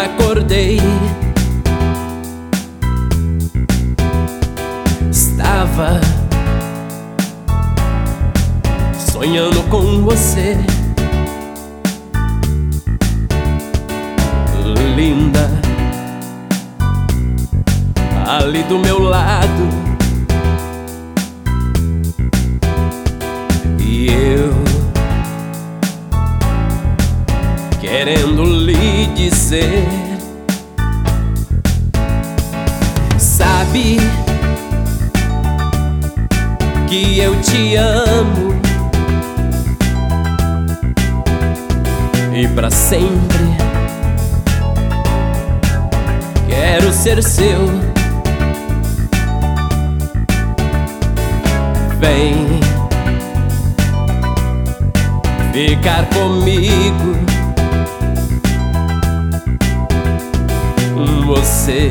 acordei, estava sonhando com você, linda, ali do meu lado, e eu querendo lhe dizer: sabe que eu te amo e pra sempre quero ser seu. Vem ficar comigo, você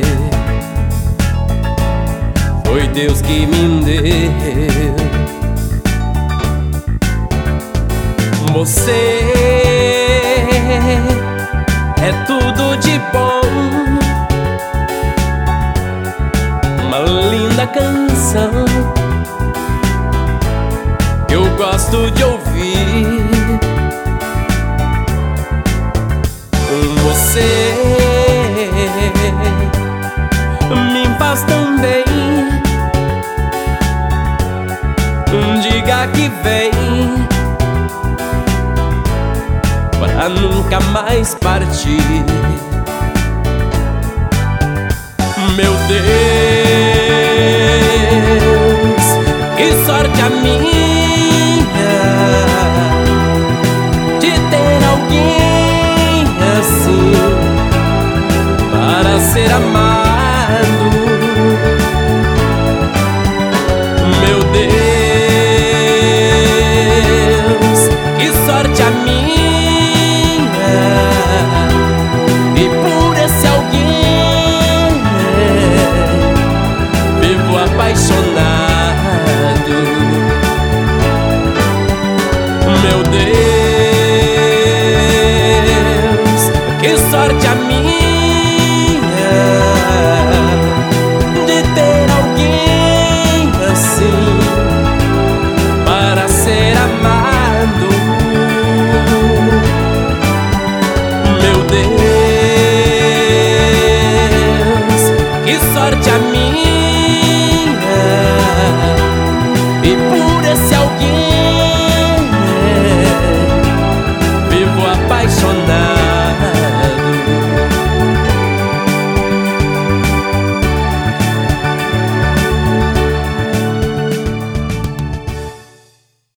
foi Deus que me deu. Você é tudo de bom, uma linda canção que eu gosto de ouvir. Você me faz tão bem, diga que vem pra nunca mais partir. Meu Deus, que sorte a minha de ter alguém assim para ser amado. Meu Deus, que sorte a minha, e por esse alguém vivo apaixonado. Meu Deus, que sorte a minha de ter alguém assim para ser amado. Meu Deus, que sorte a minha